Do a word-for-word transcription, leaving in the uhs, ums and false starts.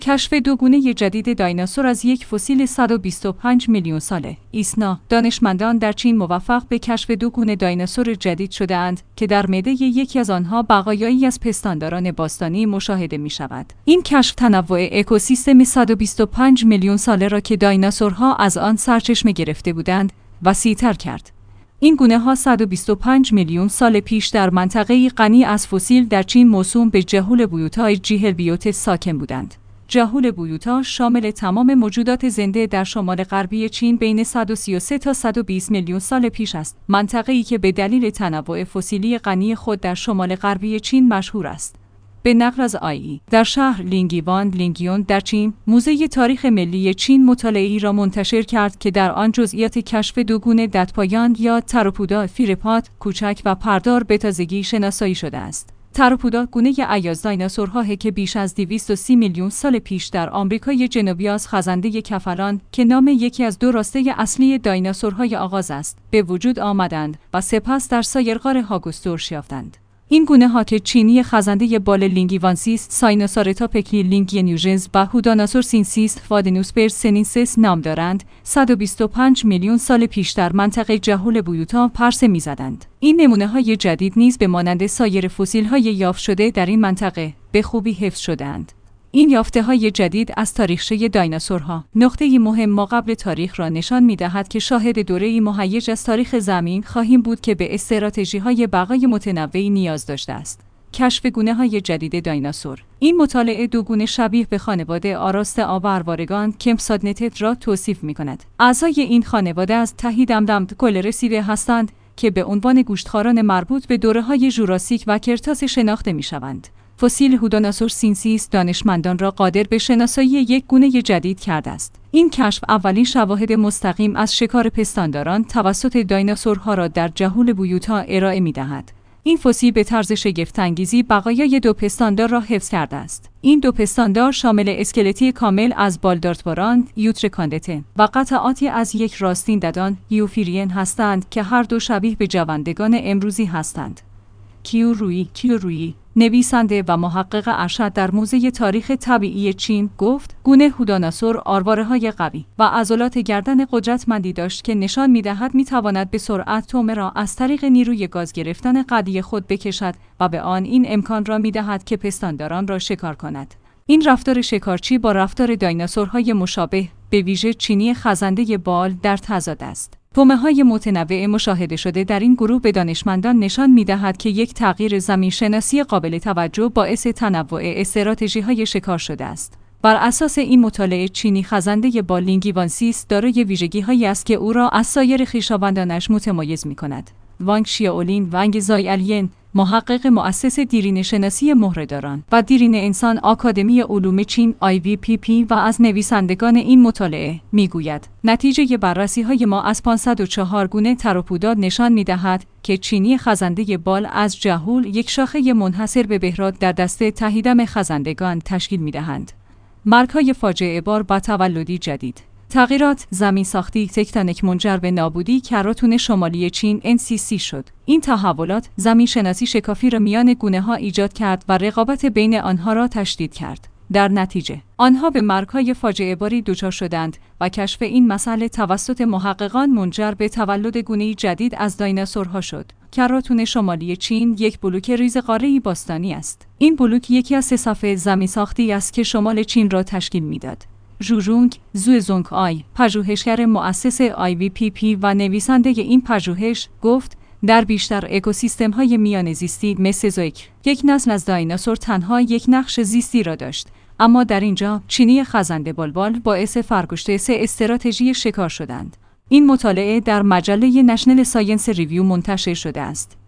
کشف دو گونه جدید دایناسور از یک فسیل صد و بیست و پنج میلیون ساله. ایسنا، دانشمندان در چین موفق به کشف دو گونه دایناسور جدید شده‌اند که در معده یکی از آنها بقایایی از پستانداران باستانی مشاهده می‌شود. این کشف تنوع اکوسیستم صد و بیست و پنج میلیون ساله را که دایناسورها از آن سرچشمه گرفته بودند، وسیع‌تر کرد. این گونه‌ها صد و بیست و پنج میلیون سال پیش در منطقه‌ای غنی از فسیل در چین موسوم به جهول بیوتا جیهل بیوت ساکن بودند. جهول بیوتا شامل تمام موجودات زنده در شمال غربی چین بین صد و سی و سه تا صد و بیست میلیون سال پیش است. منطقه‌ای که به دلیل تنوع فسیلی غنی خود در شمال غربی چین مشهور است. به نقل از آیی، در شهر لینگیوان لینگیون در چین، موزه تاریخ ملی چین مطالعه‌ای را منتشر کرد که در آن جزئیات کشف دو گونه ددپایان یا تروپودا فیرپات کوچک و پردار به تازگی شناسایی شده است. تروپودا گونه ایاز دایناسورها که بیش از دویست و سی میلیون سال پیش در آمریکای جنوبی از خزنده کفلان که نام یکی از دو راسته اصلی دایناسورهای آغاز است، به وجود آمدند و سپس در سایر غار هاگوستورش یافتند. این گونه ها که چینی خزنده بال لینگیوانسیس، ساینوسارتا پکلی لینگینیوژنز و هوداناسورسینسیس فادنوسپرس سنینسس نام دارند، صد و بیست و پنج میلیون سال پیش در منطقه جهول بیوتا پرسه می‌زدند. این نمونه های جدید نیز به مانند سایر فسیل های یافت شده در این منطقه به خوبی حفظ شده‌اند. این یافته‌های جدید از تاریخچه دایناسورها نقطه‌ای مهم ماقبل تاریخ را نشان می‌دهد که شاهد دوره‌ای مهیج از تاریخ زمین خواهیم بود که به استراتژی‌های بقای متنوعی نیاز داشته است. کشف گونه‌های جدید دایناسور. این مطالعه دو گونه شبیه به خانواده آراست آبروارگان کمپسادنتت را توصیف می‌کند. اعضای این خانواده از تهی دمدمد کلرسیده هستند که به عنوان گوشتخواران مربوط به دوره‌های ژوراسیک و کرتاس شناخته می‌شوند. فسیل هوداناسورسینسیس دانشمندان را قادر به شناسایی یک گونه جدید کرده است. این کشف اولین شواهد مستقیم از شکار پستانداران توسط دایناسورها را در جهول بیوتا ارائه می‌دهد. این فسیل به طرز شگفت‌انگیزی بقایای دو پستاندار را حفظ کرده است. این دو پستاندار شامل اسکلتی کامل از بالدارتواران یوترکاندته و قطعاتی از یک راستین ددان یوفیرین هستند که هر دو شبیه به جوندگان امروزی هستند. کیو روی کیو روی نویسنده و محقق ارشد در موزه تاریخ طبیعی چین گفت گونه هوداناسور آرواره‌های قوی و عضلات گردن قدرتمندی داشت که نشان می‌دهد می‌تواند به سرعت طعمه را از طریق نیروی گاز گرفتن قدی خود بکشد و به آن این امکان را می‌دهد که پستانداران را شکار کند. این رفتار شکارچی با رفتار دایناسورهای مشابه به ویژه چینی خزنده بال در تضاد است. طعمه‌های متنوع مشاهده شده در این گروه به دانشمندان نشان می‌دهد که یک تغییر زمین‌شناسی قابل توجه باعث تنوع استراتژی‌های شکار شده است. بر اساس این مطالعه چینی خزنده بال لینگیوانسیس دارای ویژگی‌هایی است که او را از سایر خویشاوندانش متمایز می‌کند. وانگ شیائولین ونگ زایالین، محقق مؤسس دیرینه شناسی مهره‌داران و دیرینه انسان آکادمی علوم چین آی وی پی پی و از نویسندگان این مطالعه میگوید نتیجه بررسی‌های ما از پانصد و چهار گونه تروپودا نشان می‌دهد که چینی خزنده بال از جهول یک شاخه منحصر به بهراد در دسته تهیدم خزندگان تشکیل می‌دهند. مرگ‌های فاجعه بار با تولدی جدید. تغییرات زمین ساختی تکتونیک منجر به نابودی کراتون شمالی چین ان سی سی شد. این تحولات زمین شناسی شکافی را میان گونه‌ها ایجاد کرد و رقابت بین آنها را تشدید کرد. در نتیجه آنها به مرگ‌های فاجعه باری دچار شدند و کشف این مسئله توسط محققان منجر به تولد گونه‌ای جدید از دایناسورها شد. کراتون شمالی چین یک بلوک ریزقاره‌ای باستانی است. این بلوک یکی از سه صفحه زمین ساختی است که شمال چین را تشکیل می‌داد. ژوژونگ زوزونگ آی، پژوهشگر مؤسس آی وی پی پی و نویسنده این پژوهش گفت در بیشتر اکوسیستم‌های میان زیستی مسزوئیک یک نسل از دایناسور تنها یک نقش زیستی را داشت، اما در اینجا چینی خزنده بلبال باعث فرگشت سه استراتژی شکار شدند. این مطالعه در مجله نشنل ساینس ریویو منتشر شده است.